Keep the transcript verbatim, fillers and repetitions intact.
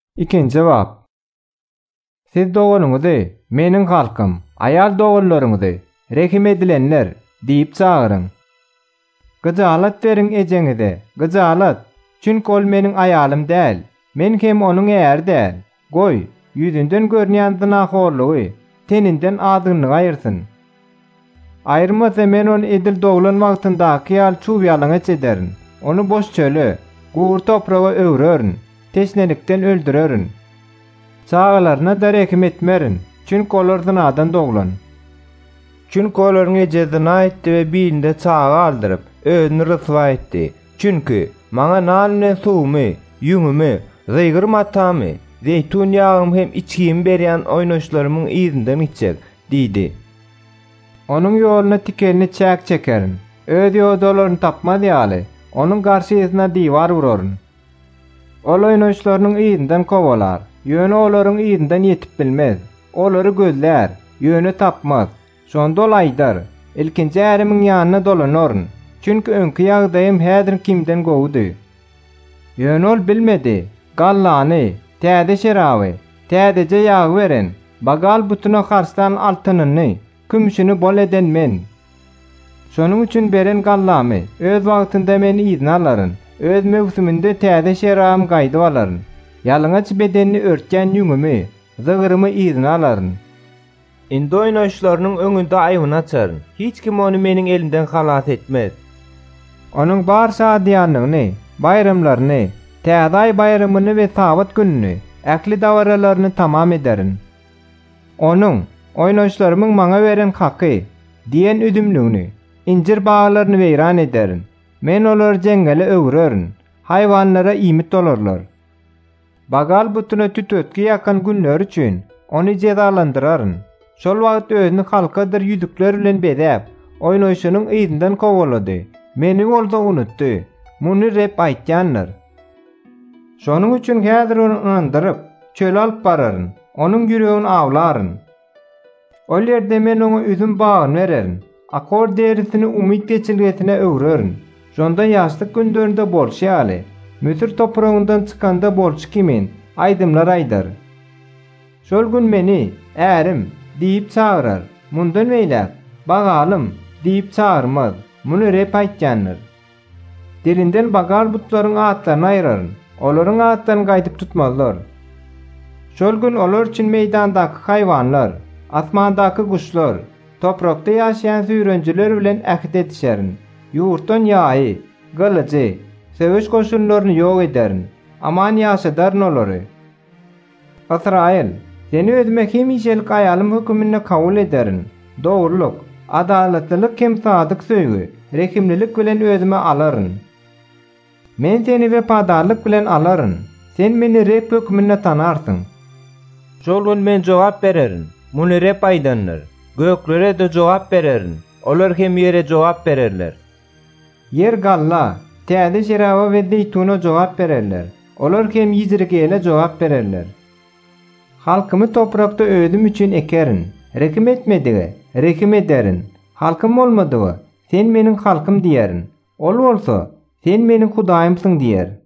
İkinci cevap. Siz doğuluňyzy meniň halkym, aýal doğullaryňyzy rehim edilenler diýip çagyryň. Gyjalat beriň ejeňize, gyjalat, çünki ol meniň aýalym däl, men hem onuň är däl. Goý, ýüzünden görnýän zynaxorlugy teninden adyny aýyrsyn. Aýrmasa men onu edil doğulan wagtyndaky ýaly çuwýalyňa çederin. Onu boş çöle, guur topraga öwrerin, teşnelikden öldürerin. Çağalaryna da rehim etmerin, çünki olar zynadan doğulan. Çünki olaryň ejezyny aýtdy we bilinde çağa aldyryp, özüni ryswa etdi. Çünki maňa nan bilen suwmy, ýüňümi, zygyr matamy, zeytun ýağym hem içgimi berýän oýnaşlarymyň izinden içjek, diýdi. Onuň ýoluna tikelini çäk çekerin. Öz ýoldalaryny tapmady ýaly, onuň garşysyna diýwar uraryn. Ol oýnaşlarynyň izinden kowalar, ýöne olaryň izinden ýetip bilmez. Olary gözlär, ýöne tapmaz. Şonda ol aýdar, ilkinji ärimiň ýanyna dolanaryn. Çünki öňkü ýagdaýym häzir kimden gowdy. Ýöne ol bilmedi, gallany, täze şeraby, täzece ýag beren, bagal butuna garsdan altynyny, kümüşini bol eden men. Şonuň üçin beren gallamy, öz wagtynda meni izne alaryn, öz mewsüminde täze şerabym gaýdyp alaryn. Ýalyňaç bedenini örtgen ýüňümi, zygyrymy izne alaryn. Indi oýnaşlarynyň öňünde aýbyny açaryn. Hiç kim onu meniň elimden halas etmez. Onuň bar şadýanlygyny, bayramlaryny, täze aý bayramyny we sabat gününi, äkli dawaralaryny tamam ederin. Onuň oýnaşlarymyň maňa beren haky, diýen üdümlüğini, incir baglaryny weýran ederin. Men olary jeňgele öwrerin, haýwanlara iýmit dolarlar. Bagal butuna tütötki ýakan günler üçin onu jezalandyraryn. Şol wagt özüni halkadyr ýüdükler bilen bedäp, oýnaşynyň izinden kowalady. Meni bolda unutdy. Muny rep aýtýanlar. Şonuň üçin häzir onu andyryp, çöle alyp bararyn. Onuň ýüregini awlaryn. Ol ýerde men oňa üzüm bagyny bererin. Akor derisini umyt geçilgetine öwrerin. Şonda ýaşlyk günlerinde bolşy ýaly. Müsir toprağından çykanda bolşy kimin, aýdymlar aýdar. Şol gün meni, ärim, diýip çağırar. Mundan beýle, bagalym, diýip çağırmaz. Muny rep aýtýanlar. Derinden bagal butlaryň atlaryny aýraryn. Olaryň atlaryny gaýdyp tutmazlar. Şol gün olar üçin meýdandaky haýwanlar, asmandaky guşlar, toprakda ýaşaýan süýrenjiler bilen ähd etişerin. Ýurtdan ýaý, gylyjy, sewiş goşunlaryny ýok ederin. Aman ýaşadaryn olary. Israil, seni özüme hemişelik aýalym hükümine kabul ederin. Dogurluk, adaletlilik hem sadyk söýgü, rehimlilik bilen özüme alaryn. Men seni wepadarlyk bilen alaryn. Sen meni rep hükümine tanarsyň. Şol gün men jogap bererin. Muny rep aýdanlar. Göklere de jogap bererin. Olar hem ýere jogap bererler. Yer galla, täze şeraba we zeytuna jogap bererler. Olar hem ýizirgeýle jogap bererler. Halkymy toprakda özüm üçin ekerin. Rehim etmedige, rehim ederin. Halkym bolmadygy, sen meniň halkym diýerin. Ol bolsa, sen meniň Hudaýymsyň diýer.